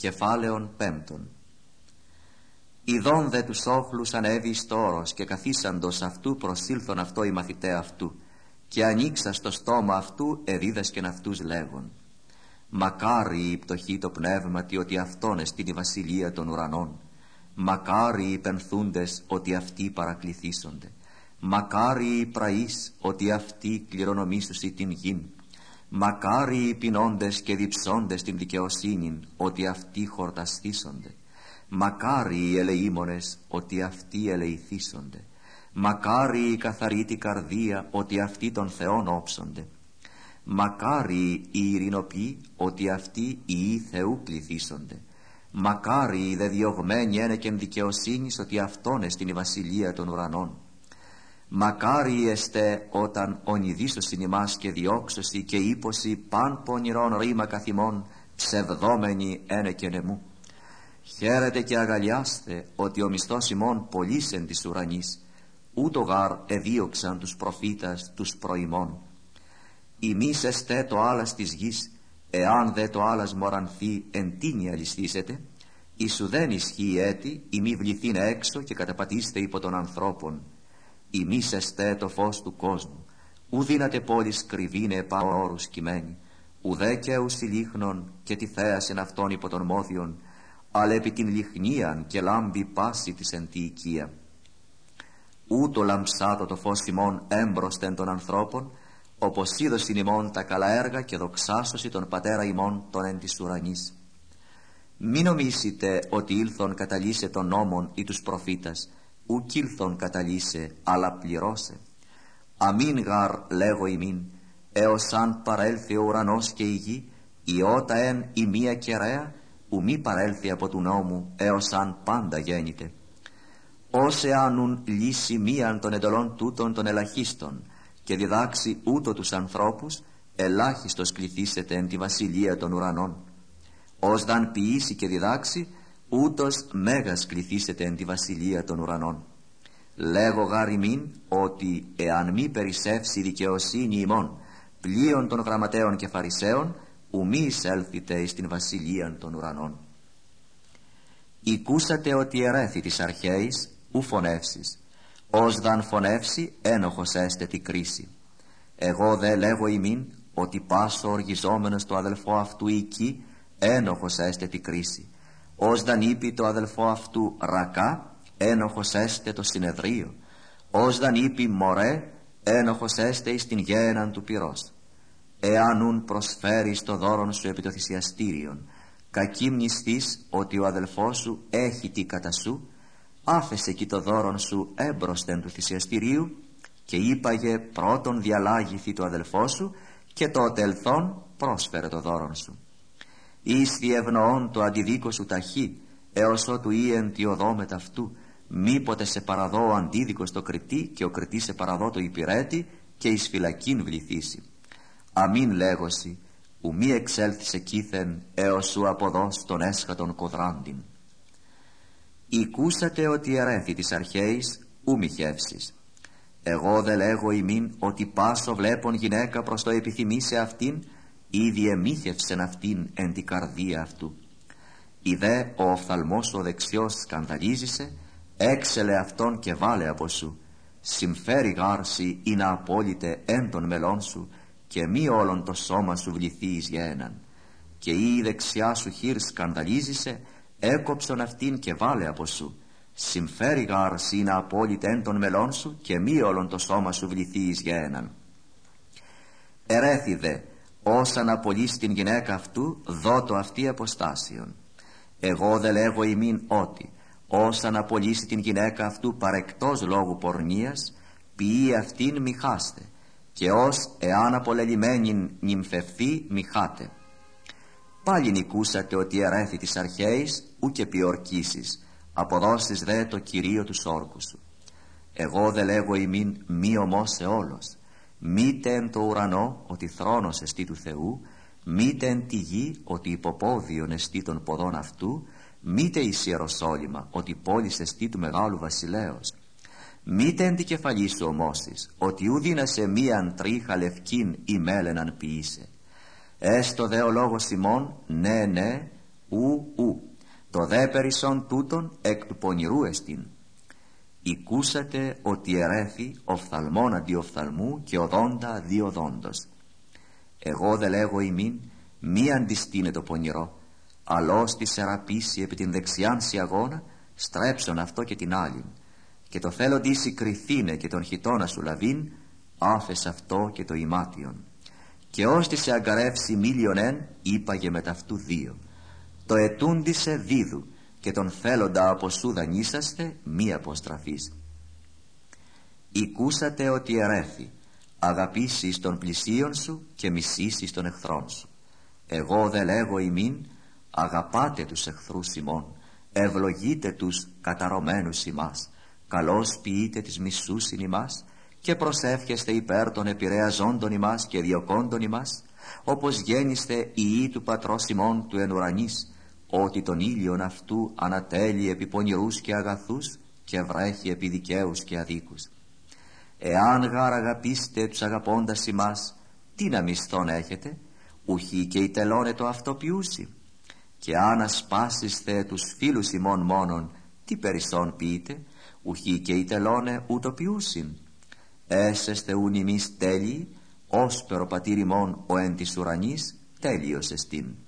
Κεφάλαιον 5. Ιδών δε τους όχλους ανέβη εις το όρος, και καθίσαντος αυτού προσήλθον αυτό οι μαθηταί αυτού, και ανοίξας το στόμα αυτού εδίδασκεν αυτούς λέγον: μακάρι η πτωχή το πνεύματι, ότι αυτόν εστιν η βασιλεία των ουρανών. Μακάρι οι πενθούντες, ότι αυτοί παρακληθήσονται. Μακάρι οι πραείς, ότι αυτοί κληρονομήσουσι την γην. Μακάρι οι πεινώντες και διψώντες την δικαιοσύνην, ότι αυτοί χορτασθήσονται. Μακάρι οι ελεήμονες, ότι αυτοί ελεηθήσονται. Μακάρι η καθαρήτη καρδία, ότι αυτοί των Θεών όψονται. Μακάρι οι ειρηνοποιοί, ότι αυτοί οι Θεού κληθήσονται. Μακάρι οι δε διωγμένοι ένεκεν δικαιοσύνης, ότι αυτόν εστιν η βασιλεία των ουρανών. Μακάρι εστέ όταν ονειδήσωσιν ημάς και διώξωσι και ύπωση παν πονηρών ρήμα καθημών, ψευδόμενοι ένεκεν εμού. Χαίρετε και αγαλιάστε, ότι ο μισθός ημών πολύς εν της ουρανής, ούτω γάρ εδίωξαν τους προφήτας τους προημών. Ημείς εστέ το άλας της γης, εάν δε το άλας μορανθεί εν τίνη αλυσθήσετε. Ισου δεν ισχύει έτη, ημί βληθήν έξω και καταπατήστε υπό των ανθρώπων. Ημείς εστέ το φως του κόσμου, ου δύναται πόλης κρυβήνε επάνω όρους κειμένη, ουδέ και ουσιλίχνον και τη θέασεν αυτόν υπό των μόδιων, αλλά επί την λιχνίαν και λάμπει πάση της εν τη οικία. Ούτω λαμψάτο το φως ημών έμπροσθεν των ανθρώπων, όπως είδωσιν ημών τα καλά έργα και δοξάσωση τον πατέρα ημών των εν της ουρανής. Μη νομίσετε ότι ήλθον καταλύσε των νόμων ή τους προφήτας, ουκ ήλθον καταλύσε, αλλά πληρώσε. Αμήν γαρ λέγω ημίν, έως αν παρέλθει ο ουρανός και η γη, η ότα εν η μία κεραία, ου μη παρέλθει από του νόμου, έως αν πάντα γέννηται. Ως εάνουν λύσει μίαν των εντολών τούτων των ελαχίστων, και διδάξει ούτω τους ανθρώπους, ελάχιστος κληθήσετε εν τη βασιλεία των ουρανών. Ως δαν ποιήσει και διδάξει, ούτως μέγας κληθήσετε εν τη βασιλεία των ουρανών. Λέγω γάρ ημίν, ότι εάν μη περισσεύσει η δικαιοσύνη ημών πλοίων των γραμματέων και φαρισαίων, ου μη εισέλθετε εις την βασιλεία των ουρανών. Οικούσατε ότι ερέθη της αρχαίης, ου φωνεύσεις. Ως δαν φωνεύσει, ένοχος έστε τη κρίση. Εγώ δε λέγω ημίν, ότι πάσο οργιζόμενος το αδελφό αυτού εκεί, ένοχος έστε τη κρίση. Ως δαν είπε το αδελφό αυτού ρακά, ένοχος έστε το συνεδρίο. Ως δαν είπε μωρέ, ένοχος έστε εις την γέναν του πυρός. Εάν ουν προσφέρεις το δώρον σου επί το θυσιαστήριον, κακή μνηστής ότι ο αδελφός σου έχει τι κατά σου, άφεσε εκεί το δώρον σου έμπροσθεν του θυσιαστηρίου και είπαγε πρώτον διαλάγηθη το αδελφό σου και τότε ελθόν πρόσφερε το δώρον σου. Εις διευνοών το αντιδίκο σου ταχύ, έως ότου ήεν τη οδό μεταυτού, μήποτε σε παραδώ ο αντίδικος το κριτή και ο κριτής σε παραδώ το υπηρέτη και εις φυλακήν βληθήσει. Αμήν λέγωση, ου μη εξέλθεις εκείθεν έως σου αποδός τον έσχατον κοδράντην. Οικούσατε ότι ερέθη της αρχαίης, ου μη χεύσεις. Εγώ δε λέγω ημίν, ότι πάσο βλέπων γυναίκα προς το επιθυμεί σε αυτήν, ήδη εμίχευσεν αυτήν εν τη καρδία αυτού. Ιδέ ο οφθαλμός ο δεξιός σκανδαλίζησε, έξελε αυτόν και βάλε από σου. Συμφέρει γάρση ή να απόλυτε εν των μελών σου, και μη όλον το σώμα σου βληθεί εις γέναν. Και η δεξιά σου χείρ σκανδαλίζησε, έκοψον αυτήν και βάλε από σου. Συμφέρει γάρση ή να απόλυτε εν των μελών σου, και μη όλον το σώμα σου βληθεί εις γέναν. Ερέθη δε, όσαν απολύσει την γυναίκα αυτού, δώτο αυτή αποστάσεων. Εγώ δε λέγω ημίν ότι, όσαν απολύσει την γυναίκα αυτού παρεκτός λόγου πορνείας, ποιεί αυτήν μη χάστε, και ως εάν απολελειμμένην νυμφευθεί μη χάτε. Πάλι νικούσατε ότι ερέθη της αρχαίης, ου και πιορκήσεις, αποδώσεις δε το κυρίω του όρκου σου. Εγώ δε λέγω ημίν μη ομός σε όλος, μήτε εν το ουρανό ότι θρόνος εστί του Θεού, μήτε εν τη γη ότι υποπόδιον εστί των ποδών αυτού, μήτε εις Ιεροσόλυμα ότι πόλης εστί του Μεγάλου Βασιλέως. Μήτε εν τη κεφαλή σου ομώσεις, ότι ου δίνασε μίαν τρίχα λευκήν ή μέλαιναν ποιήσε. Έστω δε ο λόγος ημών, ναι, ναι, το δε περισσόν τούτον εκ του πονηρού εστίν. Οικούσατε ότι ερέθη οφθαλμόν αντί οφθαλμού και οδόντα αντί οδόντος. Εγώ δε λέγω ημίν, μη αντιστήνε το πονηρό, αλλώς τη σεραπήσει επί την δεξιάν αγώνα, στρέψον αυτό και την άλλην, και το θέλοντι συγκριθήνε και τον χιτώνα σου λαβήν, άφες αυτό και το ημάτιον. Και ως τη σε αγκαρεύσει μίλιον είπαγε με ταυτού δύο, το ετούντισε δίδου, και τον θέλοντα από σου δανείσαστε μη αποστραφείς. Οικούσατε ότι ερέθη, αγαπήσεις των πλησίων σου και μισήσεις των εχθρών σου. Εγώ δε λέγω ημίν, αγαπάτε τους εχθρούς ημών, ευλογείτε τους καταρωμένους ημάς, καλώς ποιείτε τις μισούσιν ημάς, και προσεύχεστε υπέρ των επηρεαζόντων ημάς και διωκόντων ημάς, όπως γέννηστε ιοί του πατρός ημών του εν ουρανής, ότι τον ήλιον αυτού ανατέλει επί πονηρούς και αγαθούς και βρέχει επί δικαίους και αδίκους. Εάν γάρ αγαπήστε τους αγαπώντας ημάς, τι να μισθόν έχετε, ουχή και η τελώνε το αυτοποιούσι. Και αν ασπάσιστε τους φίλους ημών μόνον, τι περισσόν ποιείτε, ουχή και η τελώνε ούτω ποιούσιν. Έσεστε ούν ημείς τέλειοι, όσπερο πατήρ ημών ο εν της ουρανής τέλειος εστίν.